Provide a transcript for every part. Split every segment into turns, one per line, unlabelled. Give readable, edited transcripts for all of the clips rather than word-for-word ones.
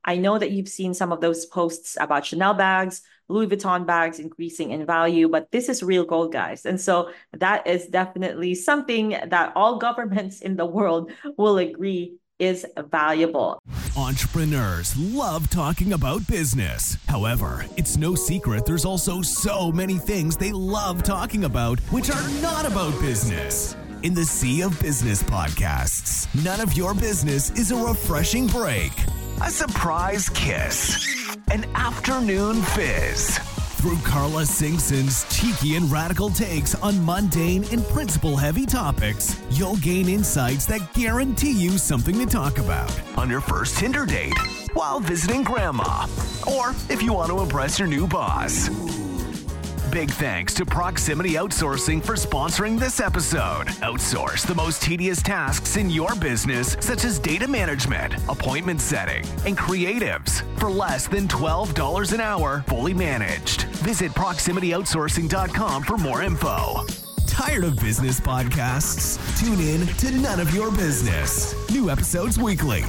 I know that you've seen some of those posts about Chanel bags, Louis Vuitton bags increasing in value, but this is real gold, guys. And so that is definitely something that all governments in the world will agree is valuable.
Entrepreneurs love talking about business. However, it's no secret there's also so many things they love talking about which are not about business. In the sea of business podcasts, none of your business is a refreshing break, a surprise kiss, an afternoon fizz. Through Carla Singson's cheeky and radical takes on mundane and principle-heavy topics, you'll gain insights that guarantee you something to talk about on your first Tinder date, while visiting grandma, or if you want to impress your new boss. Big thanks to Proximity Outsourcing for sponsoring this episode. Outsource the most tedious tasks in your business, such as data management, appointment setting, and creatives for less than $12 an hour, fully managed. Visit proximityoutsourcing.com for more info. Tired of business podcasts? Tune in to None of Your Business. New episodes weekly.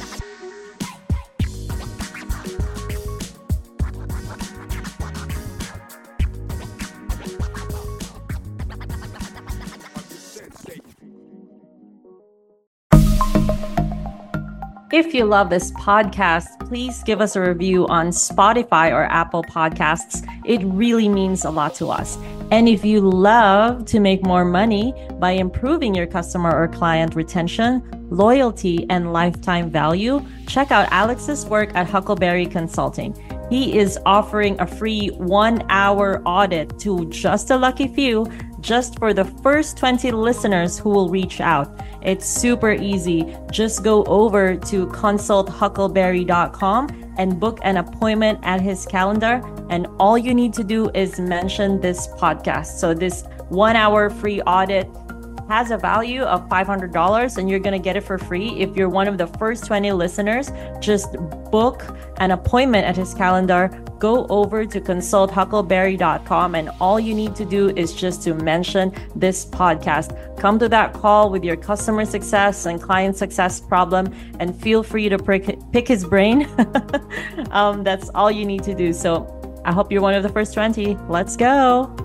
If you love this podcast, please give us a review on Spotify or Apple Podcasts. It really means a lot to us. And if you love to make more money by improving your customer or client retention, loyalty, and lifetime value, check out Alex's work at Huckleberry Consulting. He is offering a free 1-hour audit to just a lucky few, just for the first 20 listeners who will reach out. It's super easy. Just go over to consulthuckleberry.com and book an appointment at his calendar. And all you need to do is mention this podcast. So this 1-hour free audit has a value of $500 and you're going to get it for free. If you're one of the first 20 listeners, just book an appointment at his calendar, go over to consulthuckleberry.com, and all you need to do is just to mention this podcast. Come to that call with your customer success and client success problem and feel free to pick his brain. That's all you need to do. So I hope you're one of the first 20. Let's go.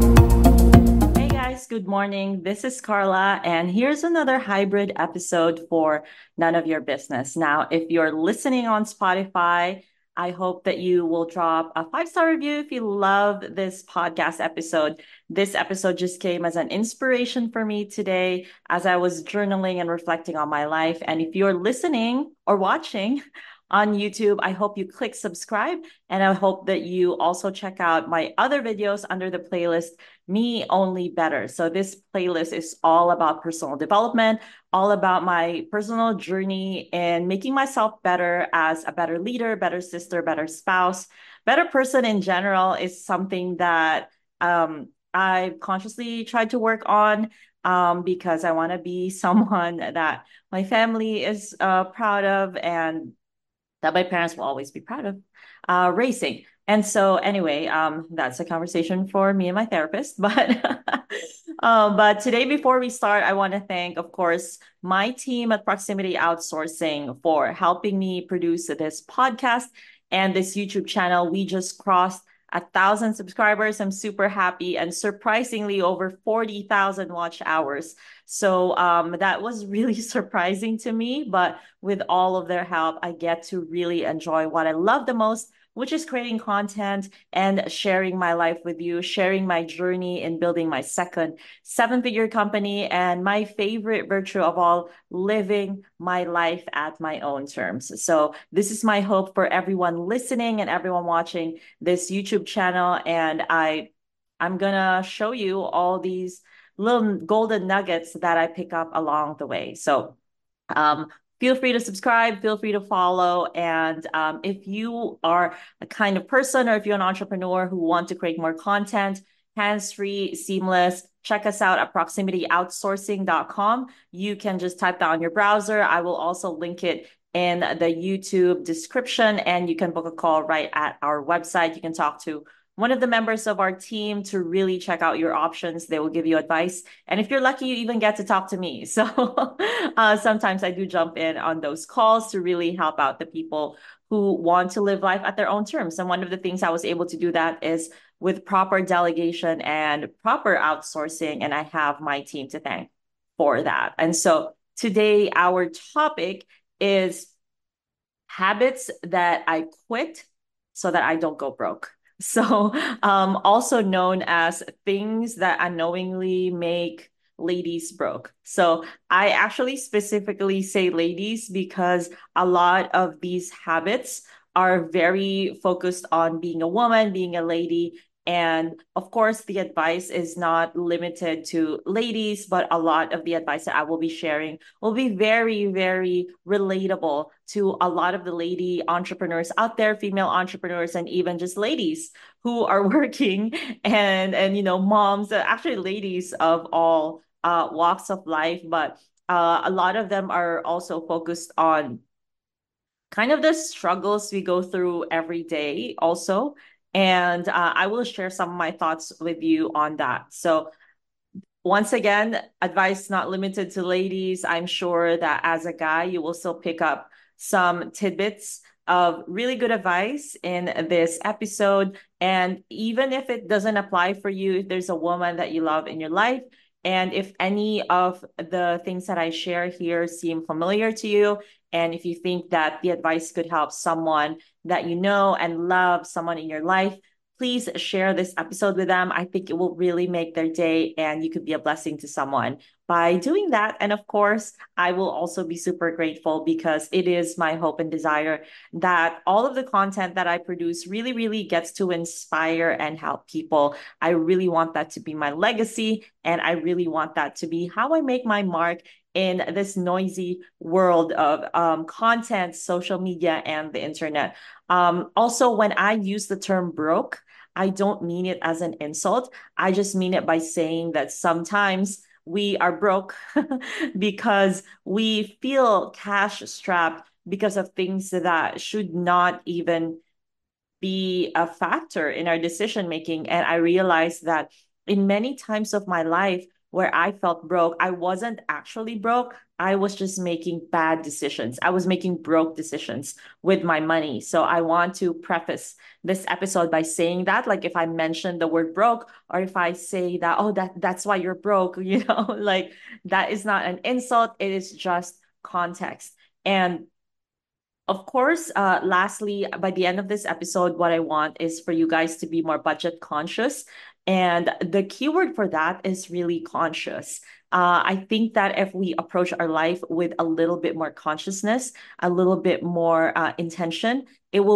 Good morning. This is Carla, and here's another hybrid episode for None of Your Business. Now, if you're listening on Spotify, I hope that you will drop a 5-star review if you love this podcast episode. This episode just came as an inspiration for me today as I was journaling and reflecting on my life. And if you're listening or watching on YouTube, I hope you click subscribe, and I hope that you also check out my other videos under the playlist Me Only Better. So this playlist is all about personal development, all about my personal journey and making myself better as a better leader, better sister, better spouse, better person in general is something that I've consciously tried to work on because I want to be someone that my family is proud of and that my parents will always be proud of racing. And so anyway, that's a conversation for me and my therapist. But today, before we start, I want to thank, of course, my team at Proximity Outsourcing for helping me produce this podcast and this YouTube channel. We just crossed 1,000 subscribers. I'm super happy, and surprisingly over 40,000 watch hours. So that was really surprising to me, but with all of their help, I get to really enjoy what I love the most, which is creating content and sharing my life with you, sharing my journey in building my second 7-figure company, and my favorite virtue of all, living my life at my own terms. So this is my hope for everyone listening and everyone watching this YouTube channel. And I'm gonna show you all these little golden nuggets that I pick up along the way. So feel free to subscribe, feel free to follow. And if you are a kind of person, or if you're an entrepreneur who want to create more content, hands-free, seamless, check us out at proximityoutsourcing.com. You can just type that on your browser. I will also link it in the YouTube description, and you can book a call right at our website. You can talk to one of the members of our team to really check out your options. They will give you advice. And if you're lucky, you even get to talk to me. So sometimes I do jump in on those calls to really help out the people who want to live life at their own terms. And one of the things I was able to do that is with proper delegation and proper outsourcing. And I have my team to thank for that. And so today, our topic is habits that I quit so that I don't go broke. So, also known as things that unknowingly make ladies broke. So, I actually specifically say ladies because a lot of these habits are very focused on being a woman, being a lady. And of course, the advice is not limited to ladies, but a lot of the advice that I will be sharing will be very, very relatable to a lot of the lady entrepreneurs out there, female entrepreneurs, and even just ladies who are working and moms, actually ladies of all walks of life, but a lot of them are also focused on kind of the struggles we go through every day also. And I will share some of my thoughts with you on that. So once again, advice not limited to ladies. I'm sure that as a guy, you will still pick up some tidbits of really good advice in this episode. And even if it doesn't apply for you, if there's a woman that you love in your life, and if any of the things that I share here seem familiar to you, and if you think that the advice could help someone that you know and love, someone in your life, please share this episode with them. I think it will really make their day and you could be a blessing to someone by doing that. And of course, I will also be super grateful because it is my hope and desire that all of the content that I produce really, really gets to inspire and help people. I really want that to be my legacy. And I really want that to be how I make my mark in this noisy world of content, social media, and the internet. Also, when I use the term broke, I don't mean it as an insult. I just mean it by saying that sometimes we are broke because we feel cash strapped because of things that should not even be a factor in our decision making. And I realized that in many times of my life where I felt broke, I wasn't actually broke. I was just making bad decisions. I was making broke decisions with my money. So I want to preface this episode by saying that, like if I mention the word broke, or if I say that, oh, that's why you're broke, like that is not an insult. It is just context. And of course, lastly, by the end of this episode, what I want is for you guys to be more budget conscious. And the keyword for that is really conscious. I think that if we approach our life with a little bit more consciousness, a little bit more intention,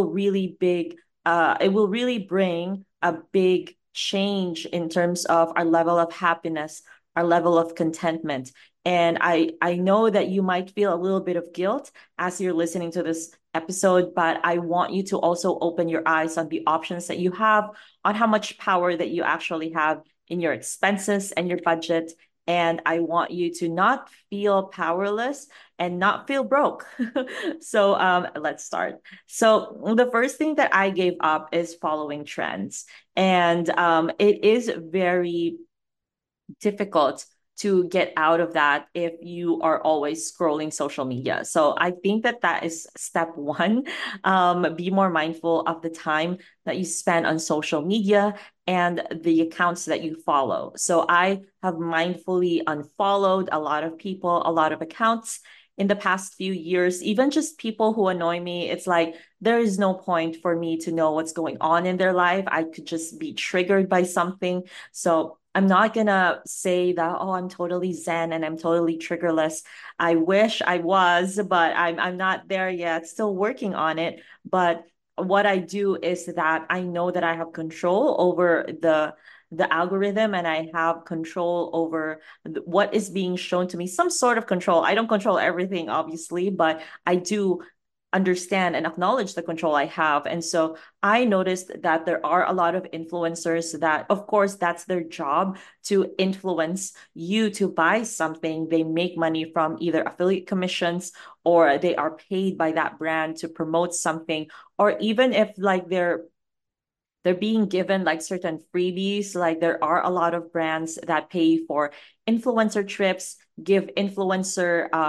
it will really bring a big change in terms of our level of happiness, our level of contentment. And I know that you might feel a little bit of guilt as you're listening to this episode, but I want you to also open your eyes on the options that you have, on how much power that you actually have in your expenses and your budget. And I want you to not feel powerless and not feel broke. So let's start. So the first thing that I gave up is following trends. And it is very difficult to get out of that if you are always scrolling social media. So I think that that is step one. Be more mindful of the time that you spend on social media and the accounts that you follow. So I have mindfully unfollowed a lot of people, a lot of accounts in the past few years, even just people who annoy me. It's like there is no point for me to know what's going on in their life. I could just be triggered by something. So I'm not gonna say that, oh, I'm totally zen and I'm totally triggerless. I wish I was, but I'm not there yet, still working on it. But what I do is that I know that I have control over the algorithm and I have control over what is being shown to me, some sort of control. I don't control everything, obviously, but I do understand and acknowledge the control I have. And so I noticed that there are a lot of influencers that, of course, that's their job to influence you to buy something. They make money from either affiliate commissions or they are paid by that brand to promote something. Or even if like they're being given like certain freebies. Like there are a lot of brands that pay for influencer trips, give influencer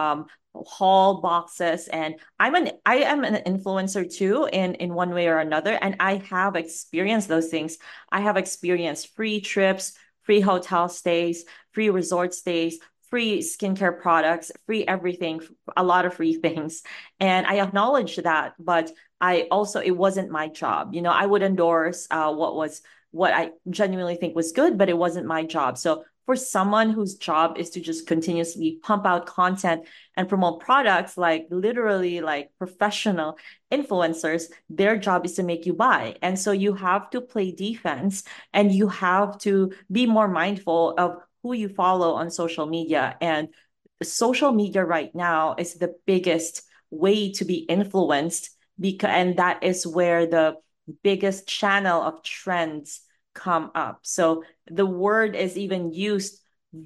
haul boxes. And I am an influencer too in one way or another, and I have experienced those things. I have experienced free trips, free hotel stays, free resort stays, free skincare products, free everything, a lot of free things. And I acknowledge that, but I also, it wasn't my job. I would endorse what I genuinely think was good, but it wasn't my job. So for someone whose job is to just continuously pump out content and promote products, like literally like professional influencers, their job is to make you buy. And so you have to play defense, and you have to be more mindful of who you follow on social media. And social media right now is the biggest way to be influenced, because and that is where the biggest channel of trends come up. So the word is even used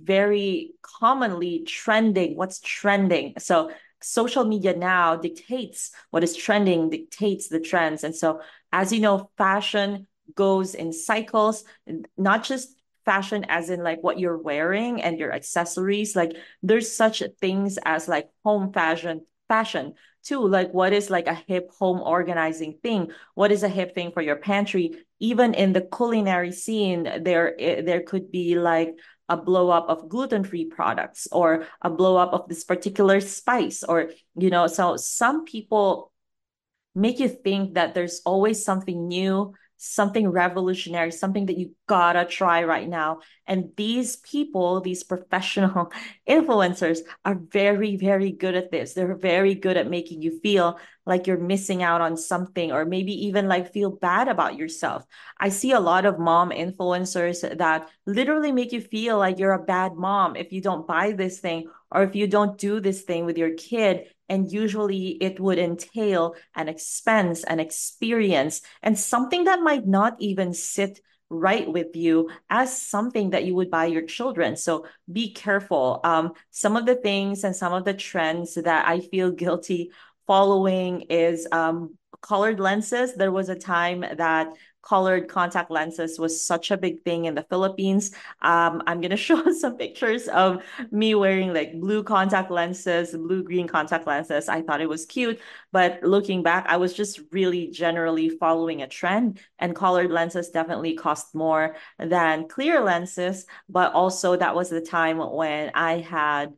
very commonly, trending, what's trending. So social media now dictates what is trending, dictates the trends. And so, as you know, fashion goes in cycles, not just fashion as in like what you're wearing and your accessories. Like there's such things as like home fashion too. Like what is like a hip home organizing thing? What is a hip thing for your pantry? Even in the culinary scene, there could be like a blow up of gluten-free products, or a blow up of this particular spice, or so some people make you think that there's always something new, something revolutionary, something that you gotta try right now. And these people, these professional influencers, are very, very good at this. They're very good at making you feel like you're missing out on something, or maybe even like feel bad about yourself. I see a lot of mom influencers that literally make you feel like you're a bad mom if you don't buy this thing, or if you don't do this thing with your kid. And usually it would entail an expense, an experience, and something that might not even sit right with you as something that you would buy your children. So be careful. Some of the things and some of the trends that I feel guilty following is colored lenses. There was a time that colored contact lenses was such a big thing in the Philippines. I'm going to show some pictures of me wearing like blue contact lenses, blue green contact lenses. I thought it was cute, but looking back, I was just really generally following a trend, and colored lenses definitely cost more than clear lenses. But also, that was the time when I had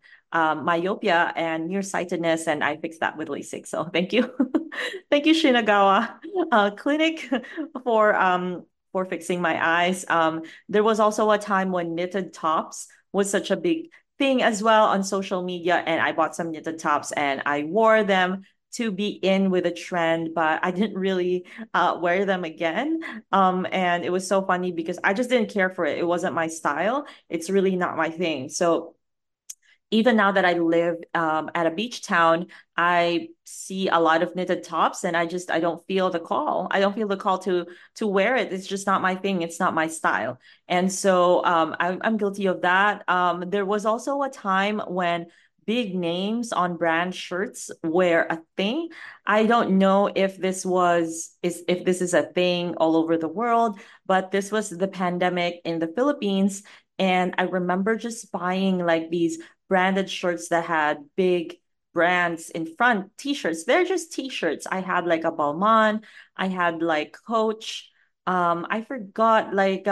myopia and nearsightedness, and I fixed that with LASIK. So thank you. Thank you, Shinagawa Clinic, for fixing my eyes. There was also a time when knitted tops was such a big thing as well on social media, and I bought some knitted tops and I wore them to be in with a trend, but I didn't really wear them again. And it was so funny because I just didn't care for it. It wasn't my style. It's really not my thing. So even now that I live at a beach town, I see a lot of knitted tops, and I don't feel the call. I don't feel the call to wear it. It's just not my thing. It's not my style. And so I'm guilty of that. There was also a time when big names on brand shirts were a thing. I don't know if if this is a thing all over the world, but this was the pandemic in the Philippines. And I remember just buying like these branded shirts that had big brands in front, t-shirts. They're just t-shirts. I had like a Balmain, I had like Coach. I forgot like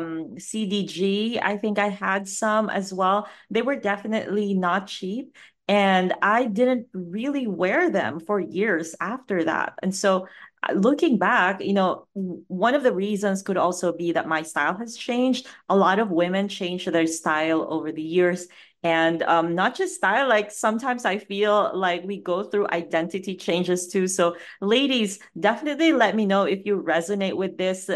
CDG. I think I had some as well. They were definitely not cheap. And I didn't really wear them for years after that. And so looking back, one of the reasons could also be that my style has changed. A lot of women change their style over the years. And not just style, like sometimes I feel like we go through identity changes too. So, ladies, definitely let me know if you resonate with this.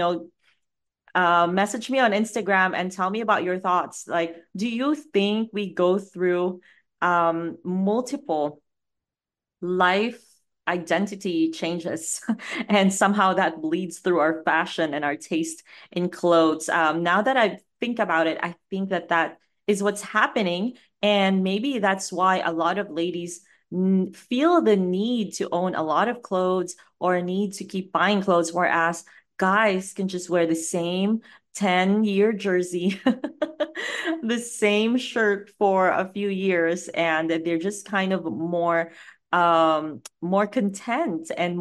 Message me on Instagram and tell me about your thoughts. Like, do you think we go through multiple life identity changes and somehow that bleeds through our fashion and our taste in clothes? Now that I think about it, I think that that is what's happening, and maybe that's why a lot of ladies feel the need to own a lot of clothes or need to keep buying clothes, whereas guys can just wear the same 10-year jersey, the same shirt for a few years, and they're just kind of more content and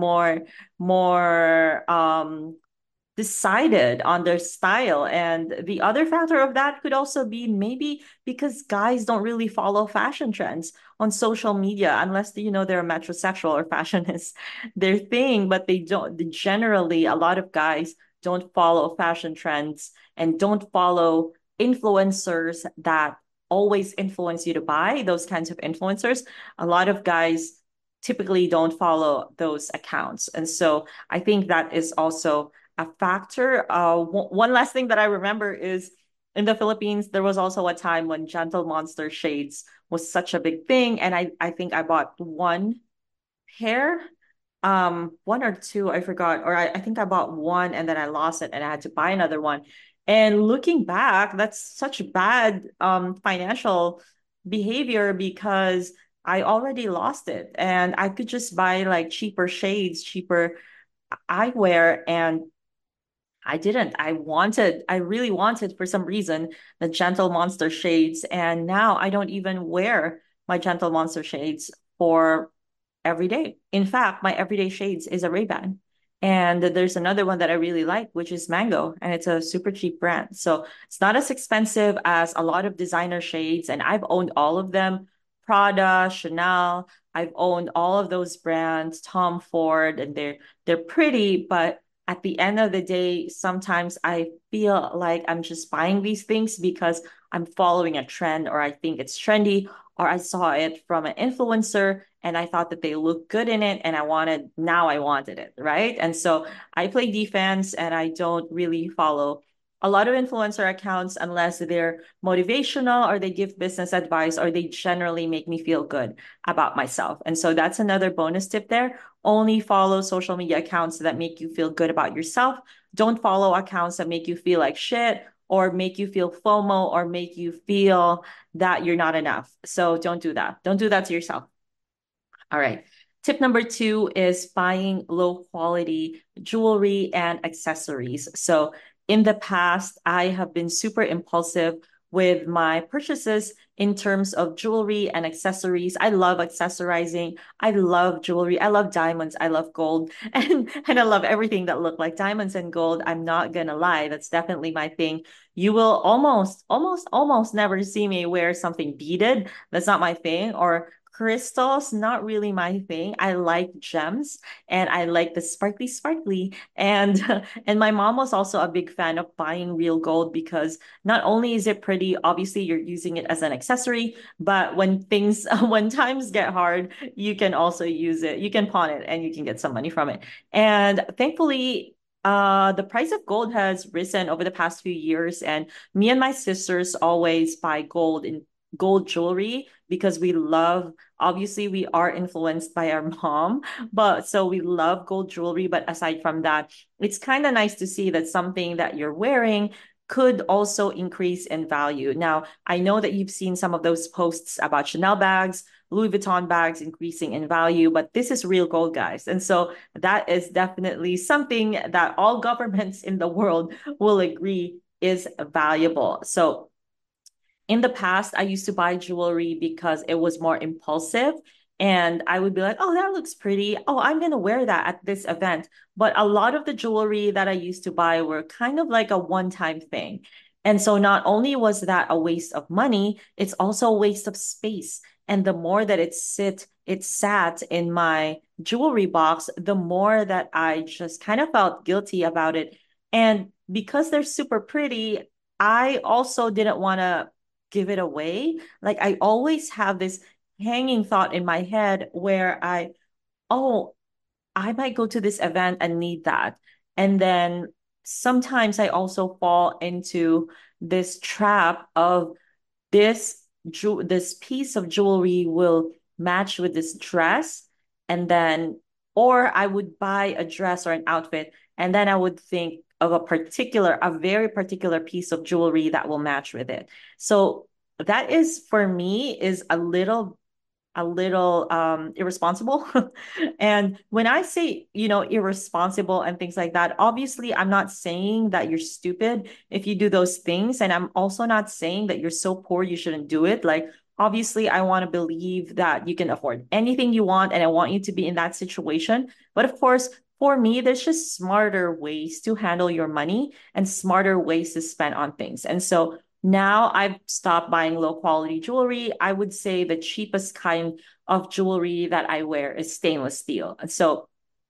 more decided on their style. And the other factor of that could also be maybe because guys don't really follow fashion trends on social media unless they're a metrosexual or fashion is their thing, but they don't generally a lot of guys don't follow fashion trends and don't follow influencers that always influence you to buy those kinds of influencers. A lot of guys typically don't follow those accounts. And so I think that is also a factor. One last thing that I remember is in the Philippines, there was also a time when Gentle Monster shades was such a big thing. And I think I bought one pair, one or two, I forgot, or I think I bought one and then I lost it and I had to buy another one. And looking back, that's such bad financial behavior because I already lost it and I could just buy like cheaper shades, cheaper eyewear, and I didn't. I really wanted for some reason the Gentle Monster shades. And now I don't even wear my Gentle Monster shades for every day. In fact, my everyday shades is a Ray-Ban. And there's another one that I really like, which is Mango, and it's a super cheap brand. So it's not as expensive as a lot of designer shades, and I've owned all of them. Prada, Chanel, I've owned all of those brands, Tom Ford, and they're pretty, but at the end of the day, sometimes I feel like I'm just buying these things because I'm following a trend or I think it's trendy or I saw it from an influencer and I thought that they looked good in it and now I wanted it, right? And so I play defense and I don't really follow a lot of influencer accounts unless they're motivational or they give business advice or they generally make me feel good about myself. And so that's another bonus tip there. Only follow social media accounts that make you feel good about yourself. Don't follow accounts that make you feel like shit or make you feel FOMO or make you feel that you're not enough. So don't do that. Don't do that to yourself. All right. Tip number two is buying low quality jewelry and accessories. So in the past, I have been super impulsive with my purchases in terms of jewelry and accessories. I love accessorizing. I love jewelry. I love diamonds. I love gold. And I love everything that look like diamonds and gold. I'm not gonna lie. That's definitely my thing. You will almost never see me wear something beaded. That's not my thing. Or crystals, not really my thing. I like gems and I like the sparkly, sparkly. And and my mom was also a big fan of buying real gold because not only is it pretty, obviously you're using it as an accessory, but when times get hard, you can also use it. You can pawn it and you can get some money from it. And thankfully, the price of gold has risen over the past few years, and me and my sisters always buy gold in gold jewelry because obviously we are influenced by our mom, but so we love gold jewelry. But aside from that, it's kind of nice to see that something that you're wearing could also increase in value. Now, I know that you've seen some of those posts about Chanel bags, Louis Vuitton bags increasing in value, but this is real gold, guys. And so that is definitely something that all governments in the world will agree is valuable. So in the past, I used to buy jewelry because it was more impulsive. And I would be like, oh, that looks pretty. Oh, I'm going to wear that at this event. But a lot of the jewelry that I used to buy were kind of like a one-time thing. And so not only was that a waste of money, it's also a waste of space. And the more that it sat in my jewelry box, the more that I just kind of felt guilty about it. And because they're super pretty, I also didn't want to give it away. Like I always have this hanging thought in my head where oh, I might go to this event and need that. And then sometimes I also fall into this trap of this piece of jewelry will match with this dress and then or I would buy a dress or an outfit and then I would think of a very particular piece of jewelry that will match with it. So that is for me is a little a little irresponsible. And when I say, irresponsible and things like that, obviously I'm not saying that you're stupid if you do those things. And I'm also not saying that you're so poor you shouldn't do it. Like, obviously, I want to believe that you can afford anything you want, and I want you to be in that situation. But of course, for me, there's just smarter ways to handle your money and smarter ways to spend on things. And so now I've stopped buying low quality jewelry. I would say the cheapest kind of jewelry that I wear is stainless steel. And so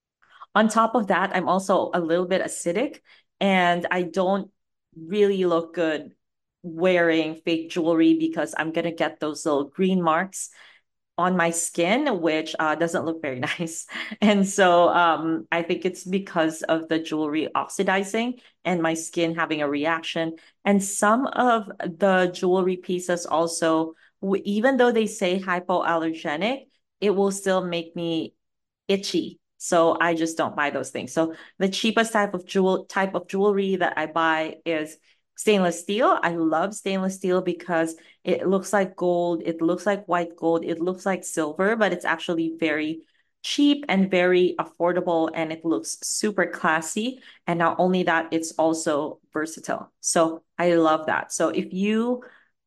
on top of that, I'm also a little bit acidic, and I don't really look good wearing fake jewelry because I'm going to get those little green marks on my skin, which doesn't look very nice. And so I think it's because of the jewelry oxidizing and my skin having a reaction. And some of the jewelry pieces also, even though they say hypoallergenic, it will still make me itchy. So I just don't buy those things. So the cheapest type of jewelry that I buy is stainless steel. I love stainless steel because it looks like gold, it looks like white gold, it looks like silver, but it's actually very cheap and very affordable, and it looks super classy. And not only that, it's also versatile. So I love that. So if you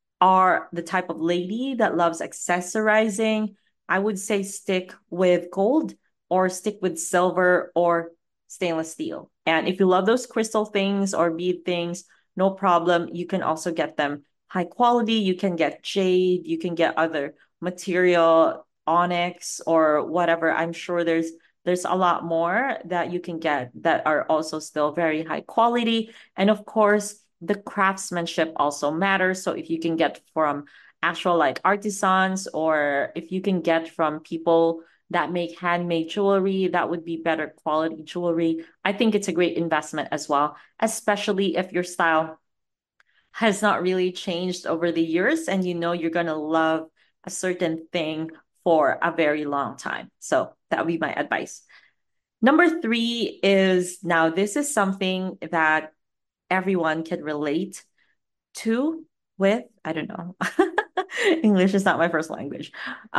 are the type of lady that loves accessorizing, I would say stick with gold or stick with silver or stainless steel. And if you love those crystal things or bead things, no problem. You can also get them high quality. You can get jade, you can get other material, onyx or whatever. I'm sure there's a lot more that you can get that are also still very high quality. And of course, the craftsmanship also matters. So if you can get from actual like artisans, or if you can get from people that make handmade jewelry, that would be better quality jewelry. I think it's a great investment as well, especially if your style has not really changed over the years and you know you're going to love a certain thing for a very long time. So that would be my advice. Number three is, now this is something that everyone can relate to with, I don't know. English is not my first language.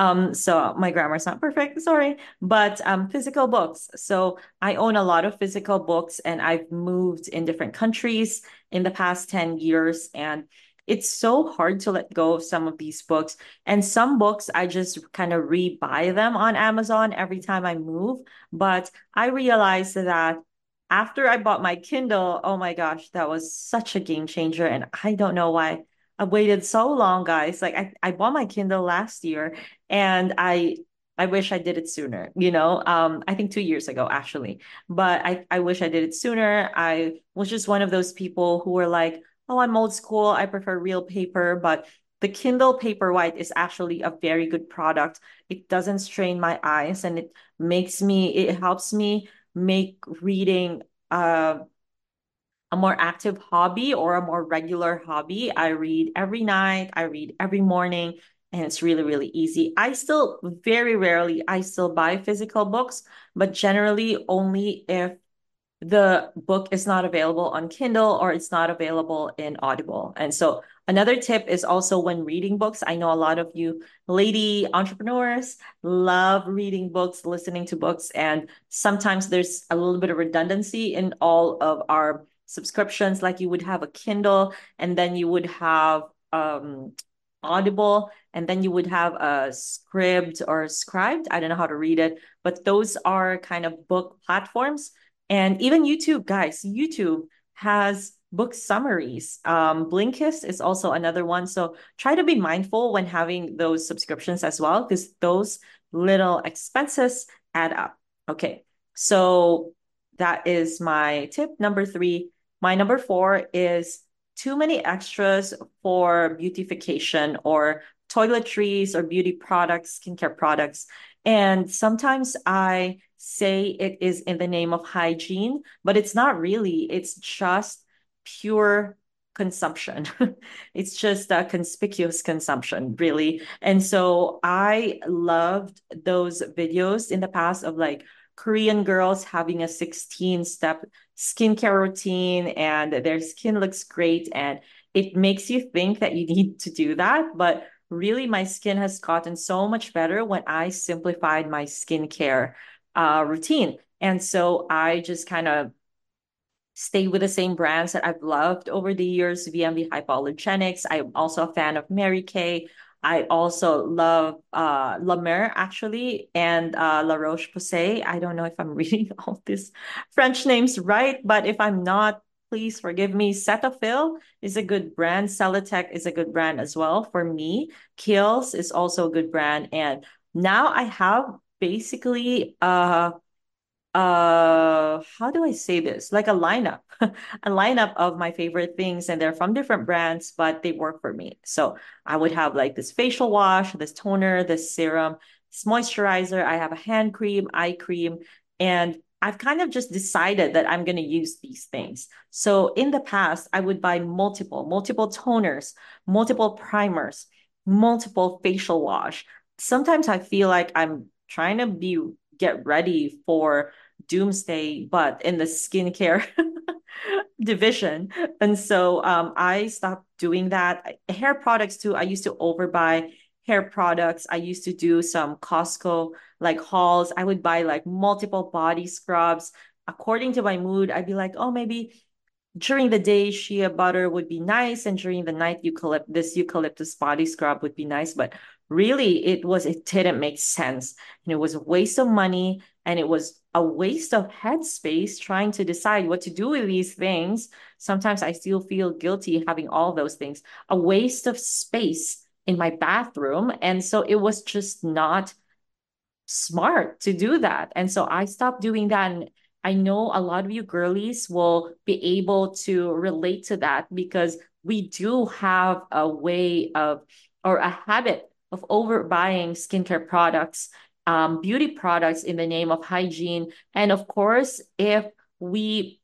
So my grammar is not perfect, sorry. But physical books. So I own a lot of physical books, and I've moved in different countries in the past 10 years. And it's so hard to let go of some of these books. And some books, I just kind of rebuy them on Amazon every time I move. But I realized that after I bought my Kindle, oh my gosh, that was such a game changer. And I don't know why I waited so long, guys. Like I bought my Kindle last year, and I wish I did it sooner, I think 2 years ago actually. But I wish I did it sooner. I was just one of those people who were like, oh, I'm old school. I prefer real paper, but the Kindle Paperwhite is actually a very good product. It doesn't strain my eyes, and it helps me make reading a more active hobby or a more regular hobby. I read every night, I read every morning, and it's really, really easy. Very rarely, I still buy physical books, but generally only if the book is not available on Kindle or it's not available in Audible. And so another tip is also when reading books. I know a lot of you lady entrepreneurs love reading books, listening to books, and sometimes there's a little bit of redundancy in all of our subscriptions. Like you would have a Kindle, and then you would have Audible, and then you would have a Scribd or Scribed. I don't know how to read it, but those are kind of book platforms. And even YouTube, guys, YouTube has book summaries. Blinkist is also another one. So try to be mindful when having those subscriptions as well, because those little expenses add up. Okay, so that is my tip number three. My number four is too many extras for beautification or toiletries or beauty products, skincare products. And sometimes I say it is in the name of hygiene, but it's not really. It's just pure consumption. It's just a conspicuous consumption, really. And so I loved those videos in the past of like Korean girls having a 16-step skincare routine, and their skin looks great. And it makes you think that you need to do that. But really my skin has gotten so much better when I simplified my skincare routine. And so I just kind of stay with the same brands that I've loved over the years, VMB Hypoallergenics. I'm also a fan of Mary Kay. I also love La Mer actually and La Roche-Posay. I don't know if I'm reading all these French names right, but if I'm not, please forgive me. Cetaphil is a good brand. Celatec is a good brand as well for me. Kiehl's is also a good brand. And now I have basically how do I say this? Like a lineup, a lineup of my favorite things, and they're from different brands, but they work for me. So I would have like this facial wash, this toner, this serum, this moisturizer. I have a hand cream, eye cream, and I've kind of just decided that I'm going to use these things. So in the past, I would buy multiple toners, multiple primers, multiple facial wash. Sometimes I feel like I'm trying to get ready for doomsday, but in the skincare division. And so I stopped doing that. Hair products too. I used to overbuy hair products. I used to do some Costco like hauls. I would buy like multiple body scrubs. According to my mood, I'd be like, oh, maybe during the day shea butter would be nice, and during the night eucalyptus body scrub would be nice. But really it didn't make sense, and it was a waste of money, and it was a waste of headspace trying to decide what to do with these things. Sometimes I still feel guilty having all those things, a waste of space in my bathroom. And so it was just not smart to do that. And so I stopped doing that. And I know a lot of you girlies will be able to relate to that, because we do have a way of, or a habit of overbuying skincare products, beauty products in the name of hygiene. And of course, if we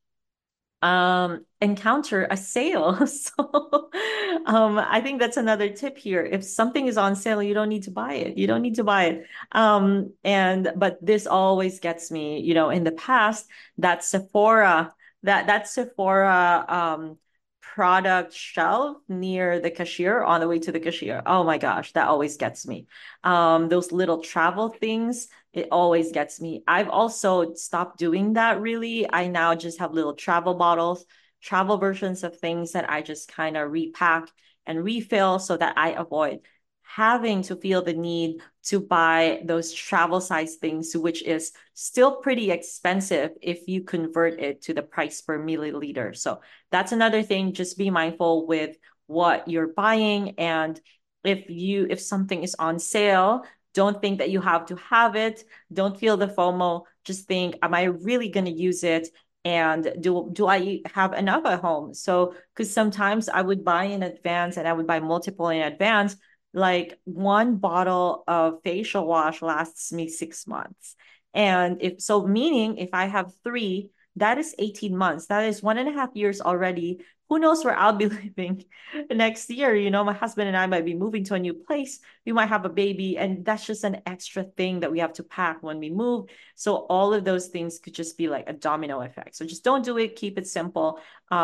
encounter a sale. So I think that's another tip here. If something is on sale, you don't need to buy it. You don't need to buy it. And but this always gets me, in the past, that Sephora, that Sephora product shelf near the cashier on the way to the cashier. Oh my gosh, that always gets me. Those little travel things, it always gets me. I've also stopped doing that really. I now just have little travel bottles, travel versions of things that I just kind of repack and refill so that I avoid having to feel the need to buy those travel size things, which is still pretty expensive if you convert it to the price per milliliter. So that's another thing. Just be mindful with what you're buying. And if something is on sale, don't think that you have to have it. Don't feel the FOMO. Just think, am I really going to use it? And do I have enough at home? So, because sometimes I would buy in advance and I would buy multiple in advance. Like one bottle of facial wash lasts me 6 months. And if so, meaning if I have three, that is 18 months. That is 1.5 years already. Who knows where I'll be living next year? My husband and I might be moving to a new place. We might have a baby, and that's just an extra thing that we have to pack when we move. So all of those things could just be like a domino effect. So just don't do it. Keep it simple.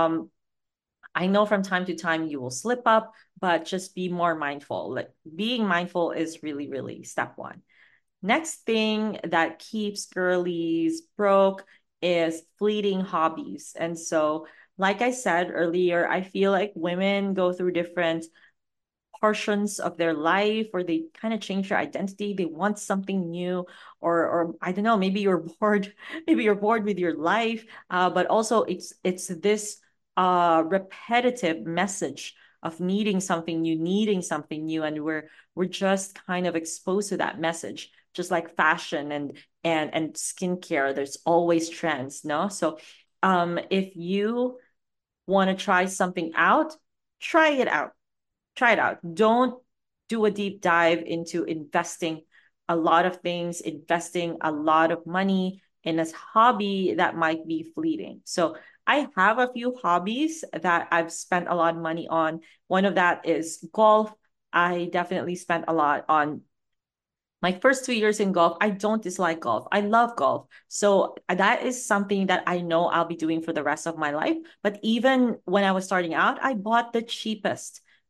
I know from time to time you will slip up, but just be more mindful. Like being mindful is really, really step one. Next thing that keeps girlies broke is fleeting hobbies. And so, like I said earlier, I feel like women go through different portions of their life where they kind of change their identity. They want something new, or I don't know, maybe you're bored, maybe you're bored with your life. But also it's this repetitive message of needing something new, and we're just kind of exposed to that message, just like fashion and skincare. There's always trends, no? So if you want to try something out, try it out. Try it out. Don't do a deep dive into investing a lot of things, investing a lot of money in a hobby that might be fleeting. So I have a few hobbies that I've spent a lot of money on. One of that is golf. I definitely spent a lot on my first 2 years in golf. I don't dislike golf. I love golf. So that is something that I know I'll be doing for the rest of my life. But even when I was starting out, I bought the cheapest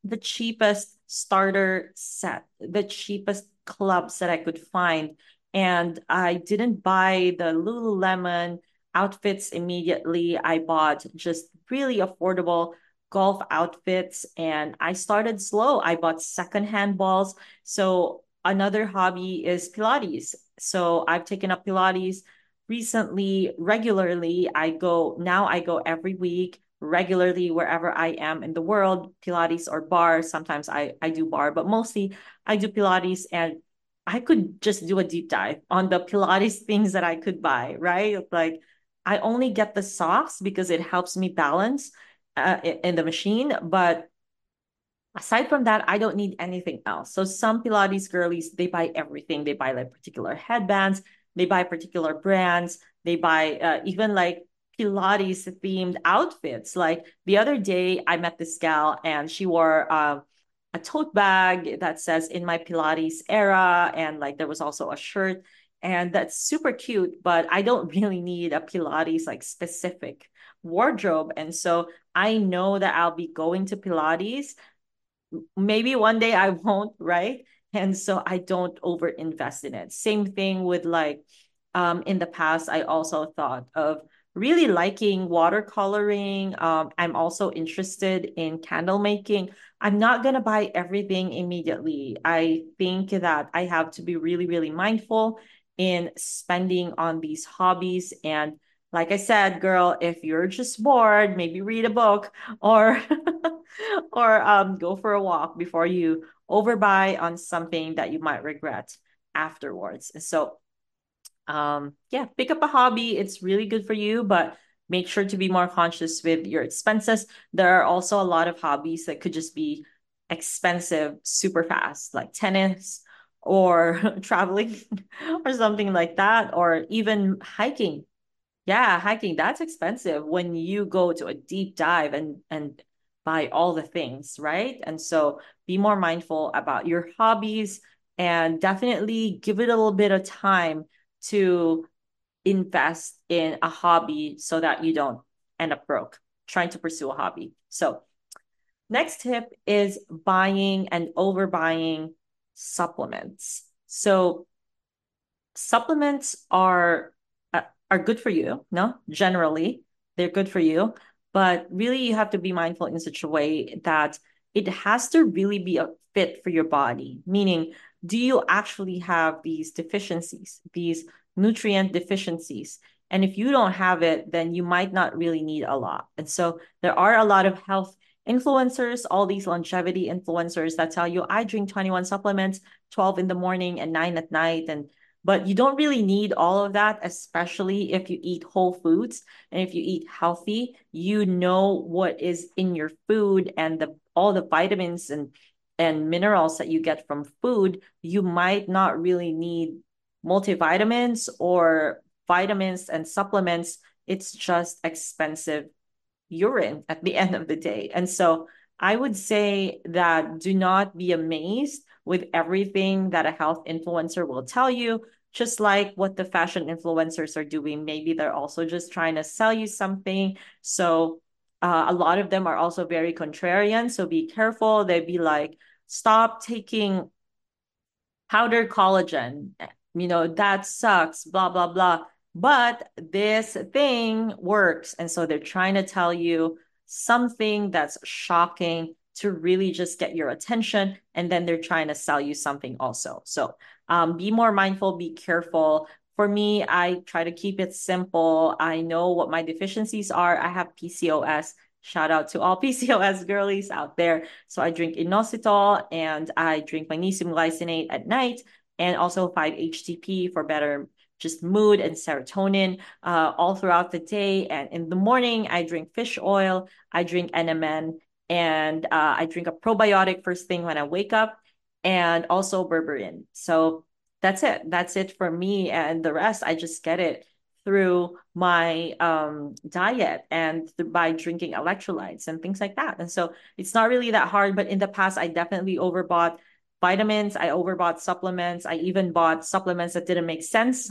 the cheapest starter set, the cheapest clubs that I could find. And I didn't buy the Lululemon outfits immediately. I bought just really affordable golf outfits and I started slow. I bought secondhand balls. So another hobby is Pilates. So I've taken up Pilates recently regularly. I go every week regularly wherever I am in the world, Pilates or bar. Sometimes I do bar, but mostly I do Pilates and I could just do a deep dive on the Pilates things that I could buy, right? Like I only get the socks because it helps me balance in the machine, but aside from that, I don't need anything else. So some Pilates girlies, they buy everything. They buy like particular headbands, they buy particular brands, they buy even like Pilates themed outfits. Like the other day, I met this gal and she wore a tote bag that says in my Pilates era. And like there was also a shirt. And that's super cute, but I don't really need a Pilates like specific wardrobe. And so I know that I'll be going to Pilates. Maybe one day I won't, right? And so I don't over invest in it. Same thing with like in the past, I also thought of really liking watercoloring. I'm also interested in candle making. I'm not gonna buy everything immediately. I think that I have to be really, really mindful in spending on these hobbies. And like I said, girl, if you're just bored, maybe read a book or or go for a walk before you overbuy on something that you might regret afterwards. So yeah, pick up a hobby. It's really good for you, but make sure to be more conscious with your expenses. There are also a lot of hobbies that could just be expensive super fast, like tennis or traveling or something like that, or even hiking. Yeah, hiking, that's expensive when you go to a deep dive and buy all the things, right? And so be more mindful about your hobbies and definitely give it a little bit of time to invest in a hobby so that you don't end up broke trying to pursue a hobby. So, next tip is buying and overbuying supplements. So, supplements are good for you, no? Generally, they're good for you, but really you have to be mindful in such a way that it has to really be a fit for your body. Meaning, do you actually have these deficiencies, these nutrient deficiencies? And if you don't have it, then you might not really need a lot. And so there are a lot of health influencers, all these longevity influencers that tell you, I drink 21 supplements, 12 in the morning and 9 at night. And but you don't really need all of that, especially if you eat whole foods and if you eat healthy, you know what is in your food and the all the vitamins and minerals that you get from food. You might not really need multivitamins or vitamins and supplements. It's just expensive urine at the end of the day. And so I would say that do not be amazed with everything that a health influencer will tell you, just like what the fashion influencers are doing. Maybe they're also just trying to sell you something. So a lot of them are also very contrarian. So be careful. They'd be like, stop taking powdered collagen. That sucks, blah, blah, blah. But this thing works. And so they're trying to tell you something that's shocking to really just get your attention. And then they're trying to sell you something also. So be more mindful, be careful. For me, I try to keep it simple. I know what my deficiencies are. I have PCOS. Shout out to all PCOS girlies out there. So I drink inositol and I drink magnesium glycinate at night and also 5-HTP for better just mood and serotonin all throughout the day. And in the morning, I drink fish oil, I drink NMN, and I drink a probiotic first thing when I wake up, and also berberine. So that's it. That's it for me. And the rest, I just get it through my diet and by drinking electrolytes and things like that. And so it's not really that hard, but in the past, I definitely overbought vitamins. I overbought supplements. I even bought supplements that didn't make sense.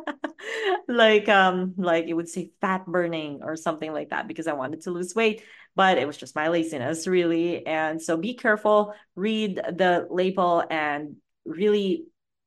Like it would say fat burning or something like that because I wanted to lose weight, but it was just my laziness, really. And so be careful, read the label, and really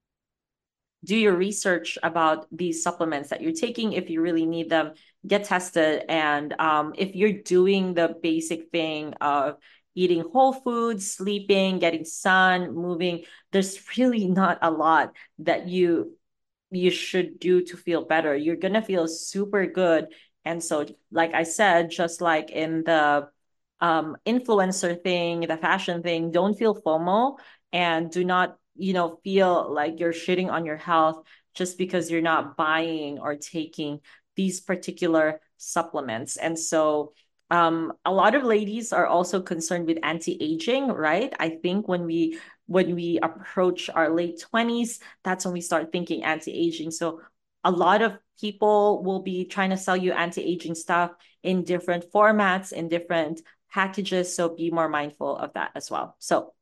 do your research about these supplements that you're taking. If you really need them, get tested. And if you're doing the basic thing of eating whole foods, sleeping, getting sun, moving, there's really not a lot that you should do to feel better. You're gonna feel super good. And so, like I said, just like in the influencer thing, the fashion thing, don't feel FOMO, and do not, feel like you're shitting on your health just because you're not buying or taking these particular supplements. And so a lot of ladies are also concerned with anti-aging, right? I think when we approach our late 20s, that's when we start thinking anti-aging. So a lot of people will be trying to sell you anti-aging stuff in different formats, in different packages. So be more mindful of that as well. So,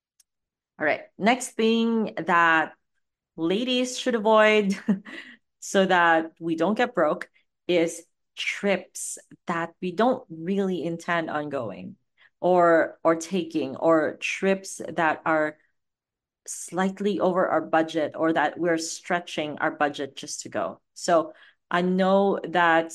all right. Next thing that ladies should avoid so that we don't get broke is trips that we don't really intend on going or taking, or trips that are slightly over our budget or that we're stretching our budget just to go. So I know that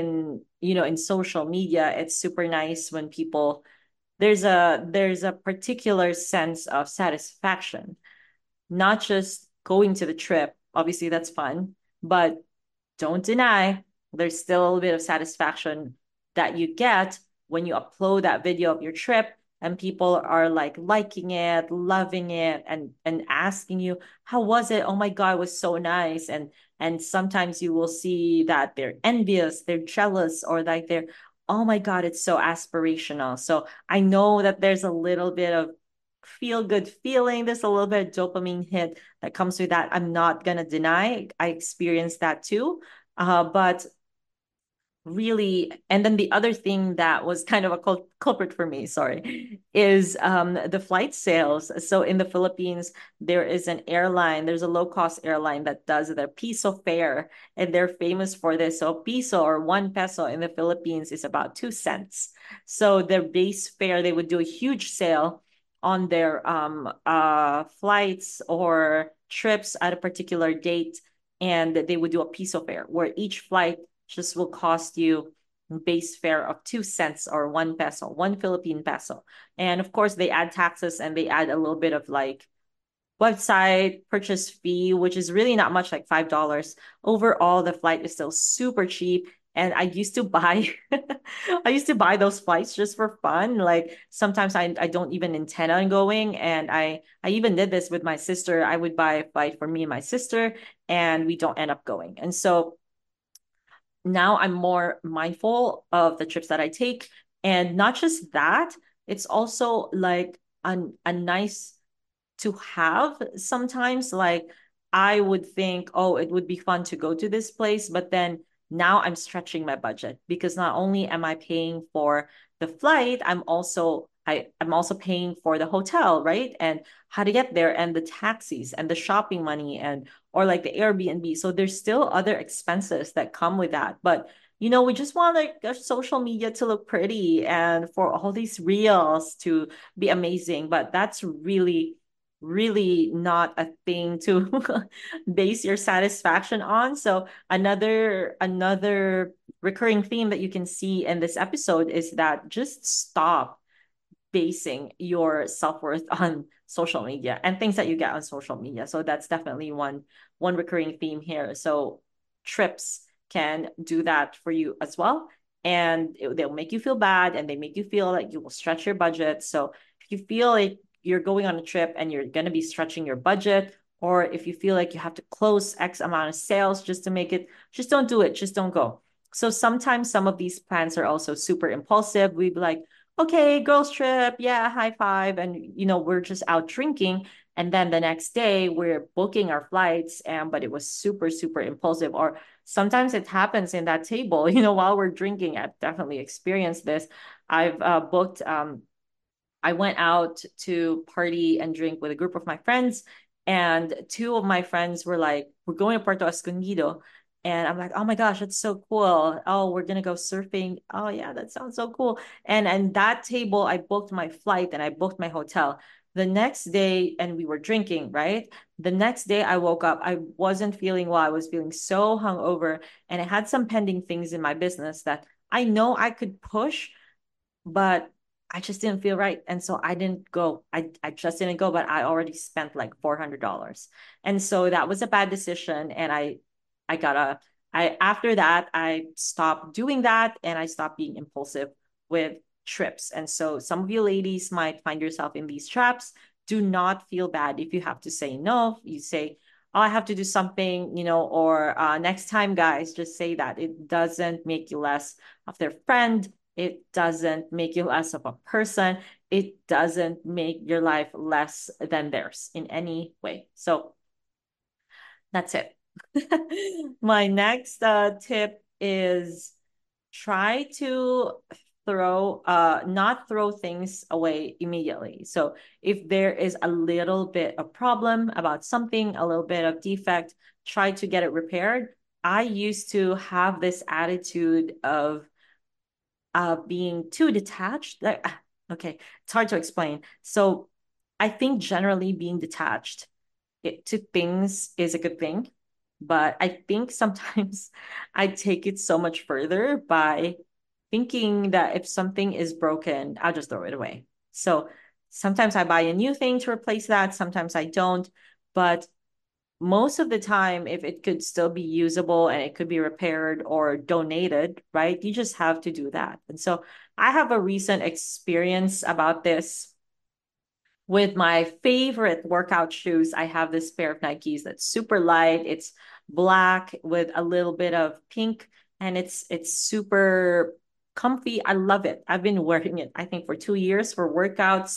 in social media, it's super nice when people there's a particular sense of satisfaction, not just going to the trip. Obviously, that's fun, but don't deny there's still a little bit of satisfaction that you get when you upload that video of your trip and people are like liking it, loving it, and asking you, how was it? Oh my God, it was so nice. And sometimes you will see that they're envious, they're jealous, or like they're, oh my God, it's so aspirational. So I know that there's a little bit of feel good feeling. There's a little bit of dopamine hit that comes with that. I'm not gonna deny I experienced that too. But really, and then the other thing that was kind of a culprit for me, sorry, is the flight sales. So in the Philippines, there's a low-cost airline that does the piso fare, and they're famous for this. So piso, or 1 peso in the Philippines, is about 2 cents. So their base fare, they would do a huge sale on their flights or trips at a particular date, and they would do a piso fare where each flight just will cost you base fare of 2 cents, or 1 peso, 1 Philippine peso. And of course, they add taxes and they add a little bit of like website purchase fee, which is really not much, like $5. Overall, the flight is still super cheap. And I used to buy I used to buy those flights just for fun. Like sometimes I don't even intend on going. And I even did this with my sister. I would buy a flight for me and my sister, and we don't end up going. And so now I'm more mindful of the trips that I take. And not just that, it's also like a nice to have sometimes. Like I would think, oh, it would be fun to go to this place, but then now I'm stretching my budget because not only am I paying for the flight, I'm also paying for the hotel, right? And how to get there, and the taxis and the shopping money, and or like the Airbnb. So there's still other expenses that come with that. But we just want like our social media to look pretty and for all these reels to be amazing. But that's really really not a thing to base your satisfaction on. So another recurring theme that you can see in this episode is that just stop basing your self-worth on social media and things that you get on social media. So that's definitely one recurring theme here. So trips can do that for you as well. And they'll make you feel bad, and they make you feel like you will stretch your budget. So if you feel like you're going on a trip and you're going to be stretching your budget, or if you feel like you have to close X amount of sales just to make it, just don't do it. Just don't go. So sometimes some of these plans are also super impulsive. We'd be like, okay, girls trip, yeah, high five. And, we're just out drinking. And then the next day we're booking our flights, but it was super, super impulsive. Or sometimes it happens in that table, while we're drinking. I've definitely experienced this. I've booked I went out to party and drink with a group of my friends, and two of my friends were like, "We're going to Puerto Escondido." And I'm like, "Oh my gosh, that's so cool. Oh, we're gonna go surfing. Oh yeah, that sounds so cool." And that table, I booked my flight and I booked my hotel. The next day, and we were drinking, right? The next day I woke up, I wasn't feeling well. I was feeling so hungover, and I had some pending things in my business that I know I could push, but I just didn't feel right. And so I didn't go. I just didn't go, but I already spent like $400. And so that was a bad decision. And I gotta, after that, I stopped doing that and I stopped being impulsive with trips. And so some of you ladies might find yourself in these traps. Do not feel bad if you have to say no. You say, "Oh, I have to do something, or next time, guys," just say that. It doesn't make you less of their friend. It doesn't make you less of a person. It doesn't make your life less than theirs in any way. So that's it. My next tip is try to not throw things away immediately. So if there is a little bit of problem about something, a little bit of defect, try to get it repaired. I used to have this attitude of being too detached. Okay, it's hard to explain. So I think generally being detached to things is a good thing, but I think sometimes I take it so much further by thinking that if something is broken, I'll just throw it away. So sometimes I buy a new thing to replace that, sometimes I don't, but most of the time, if it could still be usable and it could be repaired or donated, right? You just have to do that. And so I have a recent experience about this with my favorite workout shoes. I have this pair of Nikes that's super light. It's black with a little bit of pink, and it's super comfy. I love it. I've been wearing it, I think, for 2 years for workouts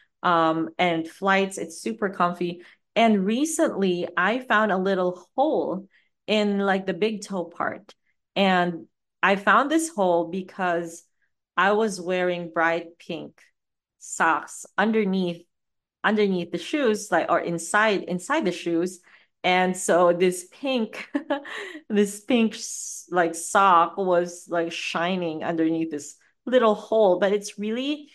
and flights. It's super comfy. And recently I found a little hole in like the big toe part. And I found this hole because I was wearing bright pink socks underneath the shoes, like, or inside the shoes. And so this pink this pink like sock was like shining underneath this little hole, but it's really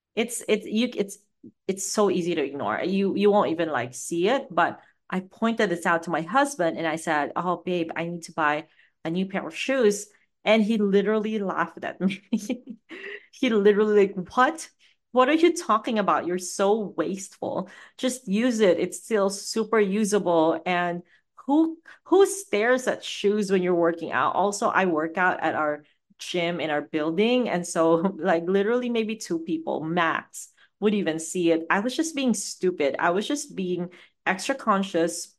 it's so easy to ignore. You won't even like see it. But I pointed this out to my husband and I said, "Oh babe, I need to buy a new pair of shoes." And he literally laughed at me. He literally like, what are you talking about? You're so wasteful. Just use it. It's still super usable. And who stares at shoes when you're working out? Also, I work out at our gym in our building. And so like literally maybe two people max would even see it. I was just being stupid. I was just being extra conscious.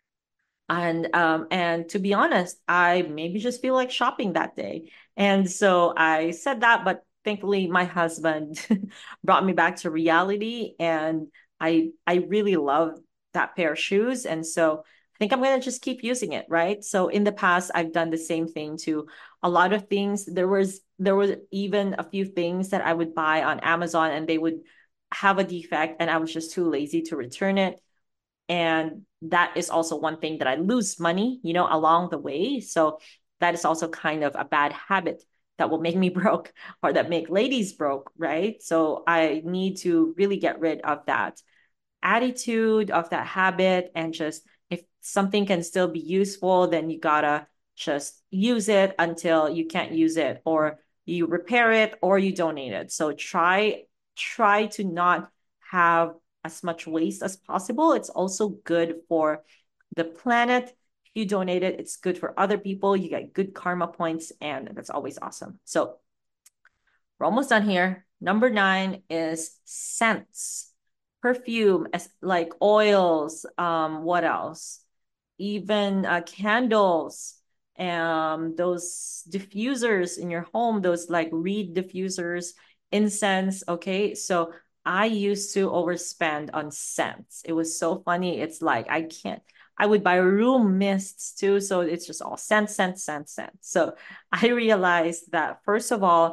And to be honest, I maybe just feel like shopping that day. And so I said that, but thankfully my husband brought me back to reality, and I really love that pair of shoes. And so I think I'm gonna just keep using it, right? So in the past, I've done the same thing to a lot of things. There was even a few things that I would buy on Amazon and they would have a defect and I was just too lazy to return it. And that is also one thing that I lose money, along the way. So that is also kind of a bad habit that will make me broke, or that make ladies broke, right? So I need to really get rid of that attitude, of that habit, and just, if something can still be useful, then you gotta just use it until you can't use it, or you repair it, or you donate it. So try to not have as much waste as possible. It's also good for the planet. If you donate it, it's good for other people. You get good karma points, and that's always awesome. So we're almost done here. Number 9 is scents, perfume, like oils. What else? Even candles, those diffusers in your home, those like reed diffusers, incense. Okay, so I used to overspend on scents. It was so funny. It's like I can't. I would buy room mists too, so it's just all scent, scent, scent, scent. So I realized that first of all,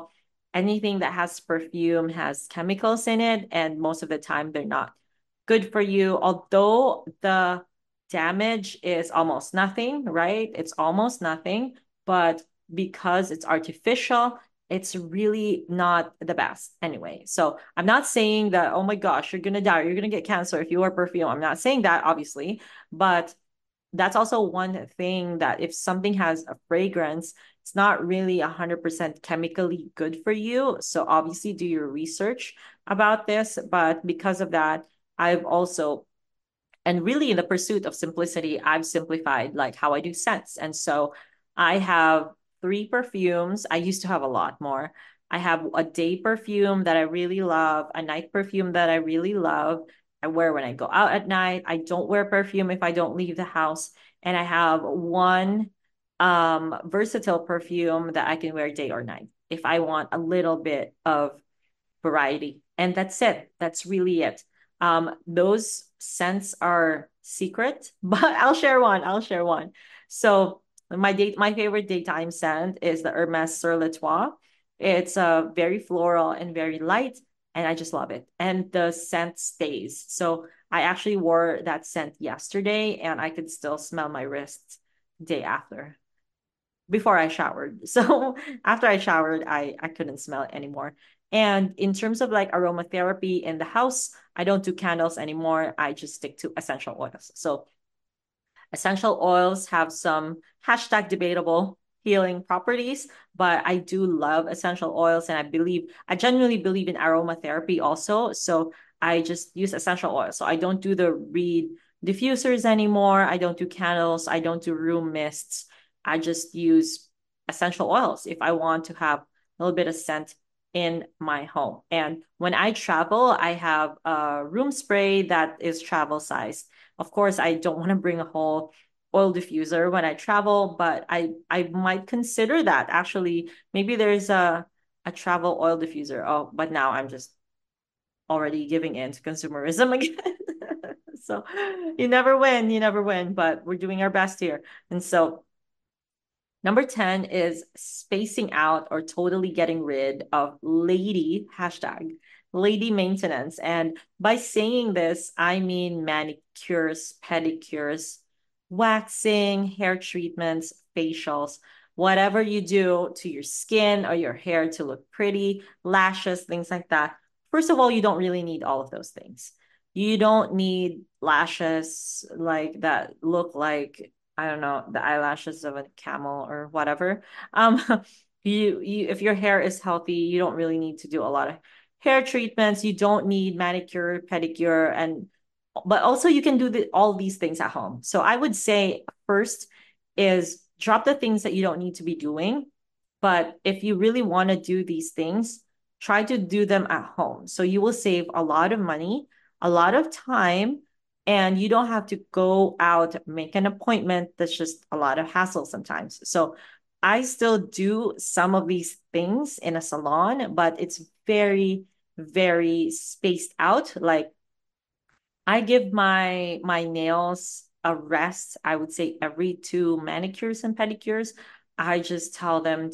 anything that has perfume has chemicals in it, and most of the time they're not good for you. Although the damage is almost nothing, right? It's almost nothing, but because it's artificial, it's really not the best anyway. So I'm not saying that, oh my gosh, you're gonna die, you're gonna get cancer if you wear perfume. I'm not saying that, obviously, but that's also one thing that if something has a fragrance, it's not really 100% chemically good for you. So obviously do your research about this. But because of that, I've also, and really in the pursuit of simplicity, I've simplified like how I do scents. And so I have three perfumes. I used to have a lot more. I have a day perfume that I really love, a night perfume that I really love. I wear when I go out at night. I don't wear perfume if I don't leave the house. And I have one versatile perfume that I can wear day or night if I want a little bit of variety. And that's it. That's really it. Those scents are secret, but I'll share one. I'll share one. So my favorite daytime scent is the Hermes Sur Le Toit. It's very floral and very light, and I just love it. And the scent stays. So I actually wore that scent yesterday, and I could still smell my wrists day after before I showered. So after I showered, I couldn't smell it anymore. And in terms of like aromatherapy in the house, I don't do candles anymore. I just stick to essential oils. So essential oils have some hashtag debatable healing properties, but I do love essential oils, and I genuinely believe in aromatherapy also. So I just use essential oils. So I don't do the reed diffusers anymore. I don't do candles. I don't do room mists. I just use essential oils if I want to have a little bit of scent in my home. And when I travel, I have a room spray that is travel size. Of course, I don't want to bring a whole oil diffuser when I travel, but I might consider that actually. Maybe there's a travel oil diffuser. Oh, but now I'm just already giving in to consumerism again. So you never win, but we're doing our best here. And so number 10 is spacing out or totally getting rid of lady hashtag lady maintenance. And by saying this, I mean manicures, pedicures, waxing, hair treatments, facials, whatever you do to your skin or your hair to look pretty, lashes, things like that. First of all, you don't really need all of those things. You don't need lashes like that look like, I don't know, the eyelashes of a camel or whatever. Um, you if your hair is healthy, you don't really need to do a lot of hair treatments. You don't need manicure, pedicure, and but also you can do all these things at home. So I would say first is drop the things that you don't need to be doing. But if you really want to do these things, try to do them at home. So you will save a lot of money, a lot of time, and you don't have to go out, make an appointment. That's just a lot of hassle sometimes. So I still do some of these things in a salon, but it's very, very spaced out. Like I give my nails a rest, I would say every two manicures and pedicures. I just tell them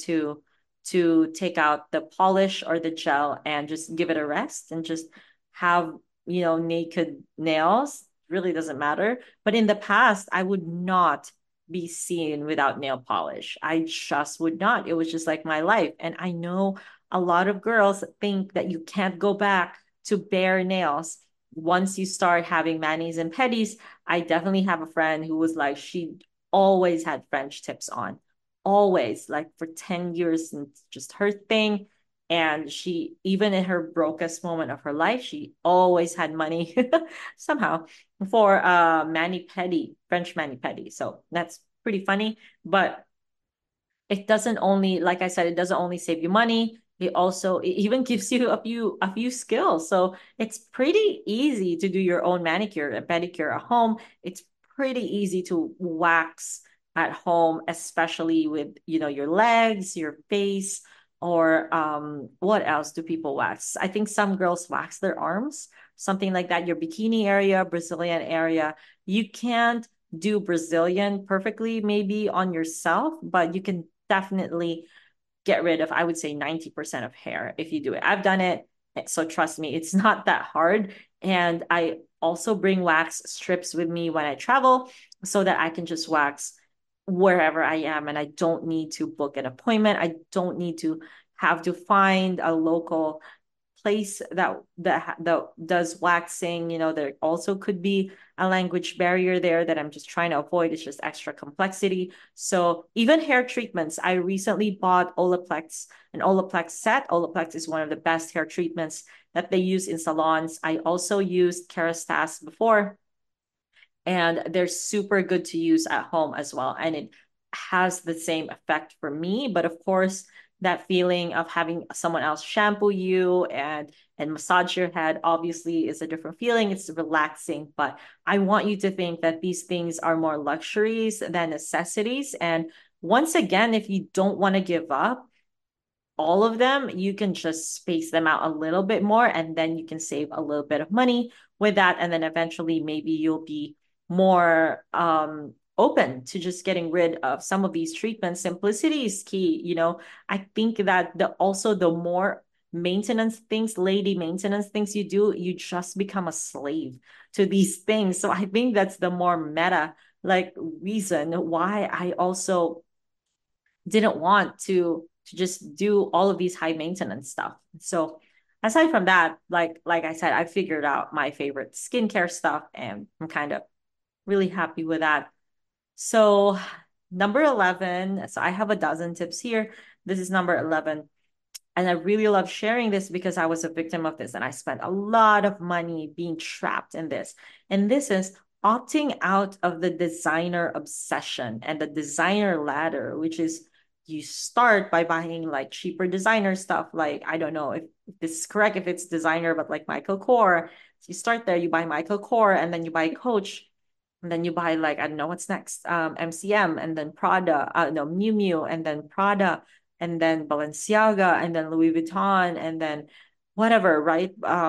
to take out the polish or the gel and just give it a rest and just have, naked nails. Really doesn't matter. But in the past, I would not be seen without nail polish. I just would not. It was just like my life. And I know a lot of girls think that you can't go back to bare nails once you start having manis and pedis. I definitely have a friend who was like, she always had French tips on, always, like for 10 years, and just her thing. And she, even in her brokest moment of her life, she always had money somehow for mani pedi, French mani pedi. So that's pretty funny. But it doesn't only, like I said, it doesn't only save you money. It even gives you a few skills. So it's pretty easy to do your own manicure and pedicure at home. It's pretty easy to wax at home, especially with your legs, your face, or what else do people wax? I think some girls wax their arms, something like that. Your bikini area, Brazilian area. You can't do Brazilian perfectly, maybe on yourself, but you can definitely get rid of, I would say, 90% of hair if you do it. I've done it. So trust me, it's not that hard. And I also bring wax strips with me when I travel so that I can just wax wherever I am and I don't need to book an appointment. I don't need to have to find a local place that does waxing. There also could be a language barrier there that I'm just trying to avoid. It's just extra complexity. So even hair treatments, I recently bought Olaplex, an Olaplex set. Olaplex is one of the best hair treatments that they use in salons. I also used Kerastase before, and they're super good to use at home as well. And it has the same effect for me. But of course, that feeling of having someone else shampoo you and massage your head obviously is a different feeling. It's relaxing, but I want you to think that these things are more luxuries than necessities. And once again, if you don't want to give up all of them, you can just space them out a little bit more, and then you can save a little bit of money with that. And then eventually, maybe you'll be more open to just getting rid of some of these treatments. Simplicity is key. I think that the more maintenance things, lady maintenance things you do, you just become a slave to these things. So I think that's the more meta reason why I also didn't want to just do all of these high maintenance stuff. So aside from that, like I said, I figured out my favorite skincare stuff and I'm kind of really happy with that. So number 11, so I have a dozen tips here. This is number 11. And I really love sharing this because I was a victim of this and I spent a lot of money being trapped in this. And this is opting out of the designer obsession and the designer ladder, which is you start by buying cheaper designer stuff. I don't know if this is correct, if it's designer, but like Michael Kors. So you start there, you buy Michael Kors, and then you buy Coach, and then you buy I don't know what's next, MCM, and then Prada, no, Miu Miu, and then Prada, and then Balenciaga, and then Louis Vuitton, and then whatever, right?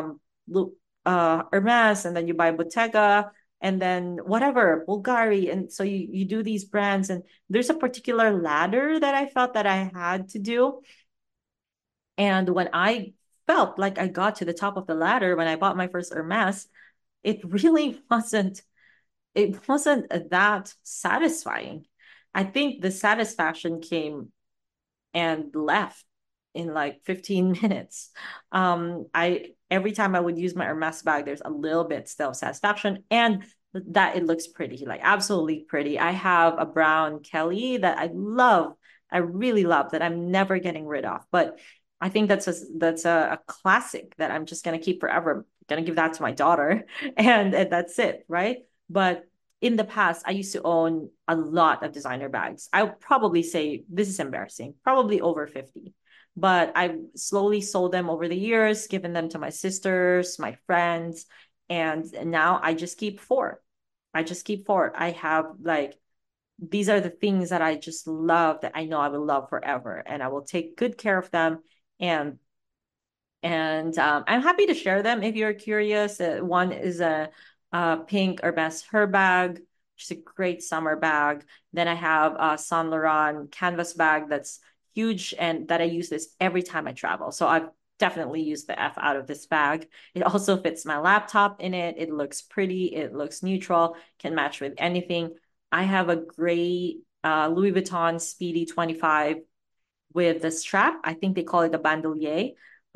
Hermes, and then you buy Bottega, and then whatever, Bulgari. And so you do these brands, and there's a particular ladder that I felt that I had to do. And when I felt like I got to the top of the ladder, when I bought my first Hermes, it really wasn't that satisfying. I think the satisfaction came and left in 15 minutes. I every time I would use my Hermes bag, there's a little bit still of satisfaction and that it looks pretty, absolutely pretty. I have a brown Kelly that I love. I really love that I'm never getting rid of. But I think that's a classic that I'm just gonna keep forever. I'm gonna give that to my daughter, and that's it, right? But in the past, I used to own a lot of designer bags. I would probably say this is embarrassing, probably over 50. But I slowly sold them over the years, given them to my sisters, my friends, and now I just keep four. I just keep four. I have these are the things that I just love that I know I will love forever, and I will take good care of them. And I'm happy to share them if you're curious. One is a pink Hermes Her bag, which is a great summer bag. Then I have a Saint Laurent canvas bag that's huge and that I use this every time I travel. So I've definitely used the F out of this bag. It also fits my laptop in it. It looks pretty. It looks neutral, can match with anything. I have a gray Louis Vuitton Speedy 25 with the strap. I think they call it a bandolier.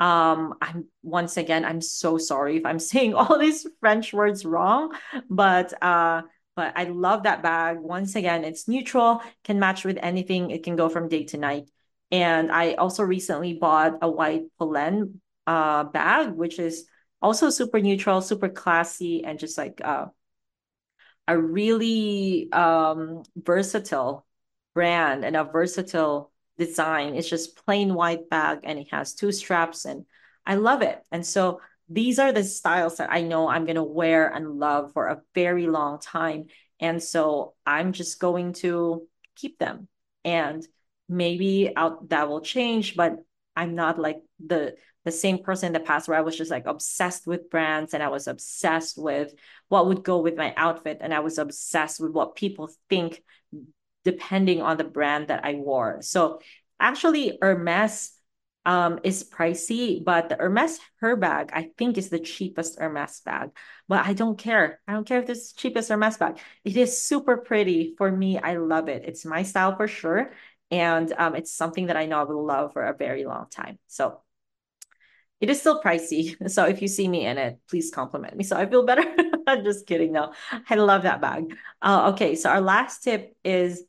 I'm so sorry if I'm saying all these French words wrong, but I love that bag. Once again, it's neutral, can match with anything. It can go from day to night. And I also recently bought a white Polène bag, which is also super neutral, super classy, and just a really versatile brand and a versatile design. It's just plain white bag and it has two straps and I love it. And so these are the styles that I know I'm going to wear and love for a very long time. And so I'm just going to keep them. And maybe out that will change, but I'm not like the same person in the past where I was just obsessed with brands and I was obsessed with what would go with my outfit and I was obsessed with what people think depending on the brand that I wore. So Actually, Hermes is pricey, but the Hermes Her bag, I think, is the cheapest Hermes bag. But I don't care. I don't care if this is the cheapest Hermes bag. It is super pretty. For me, I love it. It's my style for sure. And it's something that I know I will love for a very long time. So it is still pricey. So if you see me in it, please compliment me so I feel better. I'm just kidding. No, I love that bag. Okay, so our last tip is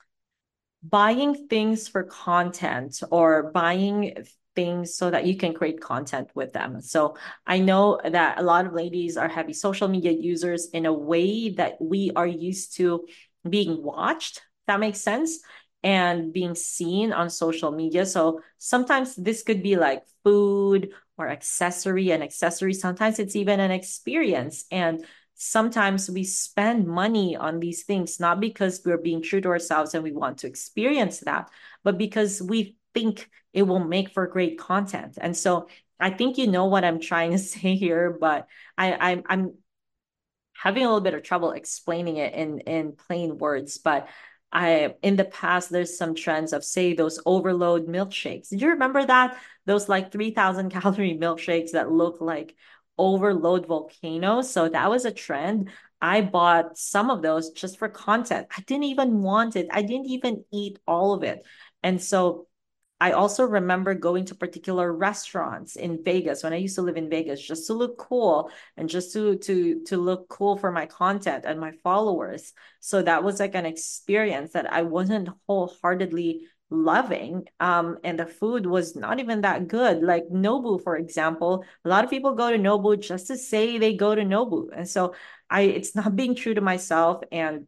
buying things for content or buying things so that you can create content with them. So I know that a lot of ladies are heavy social media users in a way that we are used to being watched. That makes sense. And being seen on social media. So sometimes this could be like food or an accessory. Sometimes it's even an experience. And sometimes we spend money on these things, not because we're being true to ourselves and we want to experience that, but because we think it will make for great content. And so I think you know what I'm trying to say here, but I'm having a little bit of trouble explaining it in plain words. But in the past, there's some trends of, say, those overload milkshakes. Did you remember that? Those like 3,000 calorie milkshakes that look like overload volcanoes. So that was a trend. I bought some of those just for content. I didn't even want it. I didn't even eat all of it. And so I also remember going to particular restaurants in Vegas when I used to live in Vegas just to look cool and just to look cool for my content and my followers. So that was like an experience that I wasn't wholeheartedly loving. And the food was not even that good. Like Nobu, for example, a lot of people go to Nobu just to say they go to Nobu. And so it's not being true to myself, and